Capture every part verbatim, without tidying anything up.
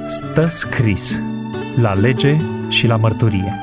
Stă scris la lege și la mărturie.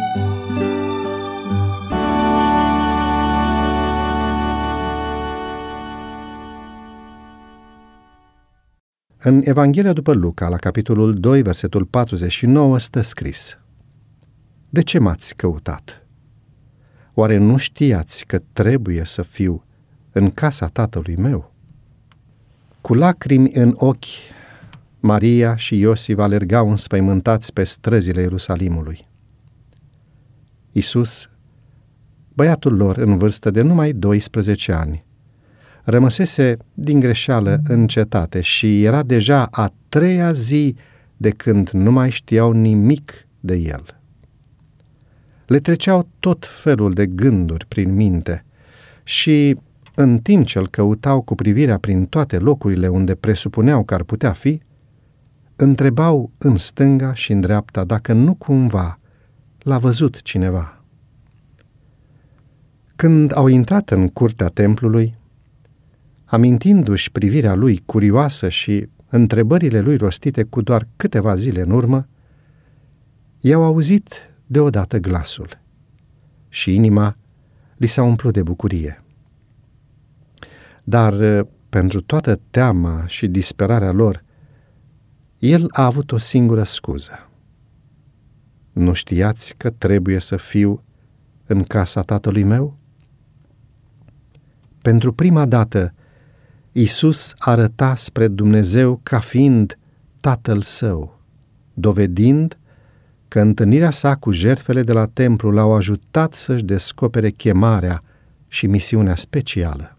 În Evanghelia după Luca, la capitolul doi, versetul patruzeci și nouă, stă scris: De ce m-ați căutat? Oare nu știați că trebuie să fiu în casa tatălui meu? Cu lacrimi în ochi, Maria și Iosif alergau înspăimântați pe străzile Ierusalimului. Iisus, băiatul lor în vârstă de numai doisprezece ani, rămăsese din greșeală în cetate și era deja a treia zi de când nu mai știau nimic de el. Le treceau tot felul de gânduri prin minte și, în timp ce îl căutau cu privirea prin toate locurile unde presupuneau că ar putea fi, întrebau în stânga și în dreapta dacă nu cumva l-a văzut cineva. Când au intrat în curtea templului, amintindu-și privirea lui curioasă și întrebările lui rostite cu doar câteva zile în urmă, i-au auzit deodată glasul și inima li s-a umplut de bucurie. Dar pentru toată teama și disperarea lor, el a avut o singură scuză. Nu știați că trebuie să fiu în casa tatălui meu? Pentru prima dată, Iisus arăta spre Dumnezeu ca fiind Tatăl Său, dovedind că întâlnirea sa cu jertfele de la templu l-au ajutat să-și descopere chemarea și misiunea specială.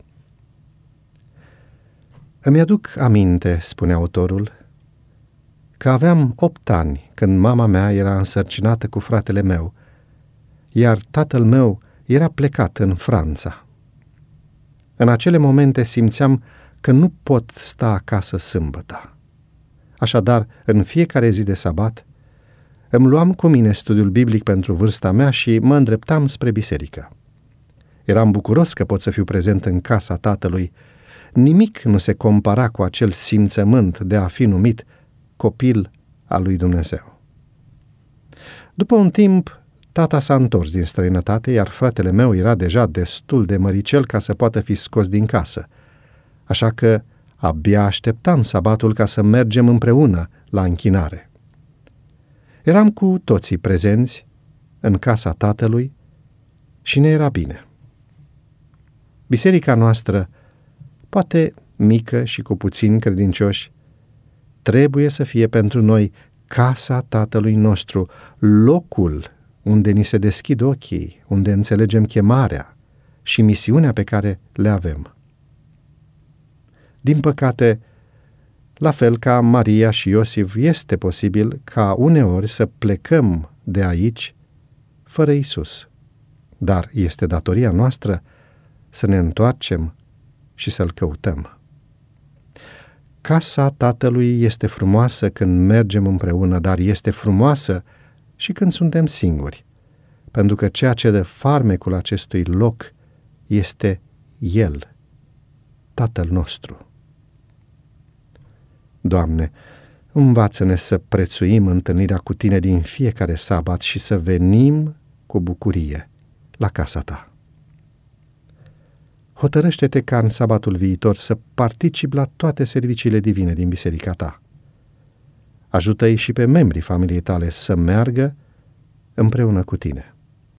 Îmi aduc aminte, spune autorul, că aveam opt ani când mama mea era însărcinată cu fratele meu, iar tatăl meu era plecat în Franța. În acele momente simțeam că nu pot sta acasă sâmbăta. Așadar, în fiecare zi de sabat, îmi luam cu mine studiul biblic pentru vârsta mea și mă îndreptam spre biserică. Eram bucuros că pot să fiu prezent în casa tatălui. Nimic nu se compara cu acel simțământ de a fi numit copil al lui Dumnezeu. După un timp, tata s-a întors din străinătate, iar fratele meu era deja destul de măricel ca să poată fi scos din casă, așa că abia așteptam sabatul ca să mergem împreună la închinare. Eram cu toții prezenți în casa tatălui și ne era bine. Biserica noastră, poate mică și cu puțini credincioși, trebuie să fie pentru noi casa tatălui nostru, locul unde ni se deschid ochii, unde înțelegem chemarea și misiunea pe care le avem. Din păcate, la fel ca Maria și Iosif, este posibil ca uneori să plecăm de aici fără Iisus, dar este datoria noastră să ne întoarcem și să-L căutăm. Casa Tatălui este frumoasă când mergem împreună, dar este frumoasă și când suntem singuri, pentru că ceea ce dă farmecul acestui loc este El, Tatăl nostru. Doamne, învață-ne să prețuim întâlnirea cu Tine din fiecare sabat și să venim cu bucurie la casa Ta. Hotărăște-te ca în sabatul viitor să participi la toate serviciile divine din biserica Ta. Ajută-i și pe membrii familiei Tale să meargă împreună cu Tine.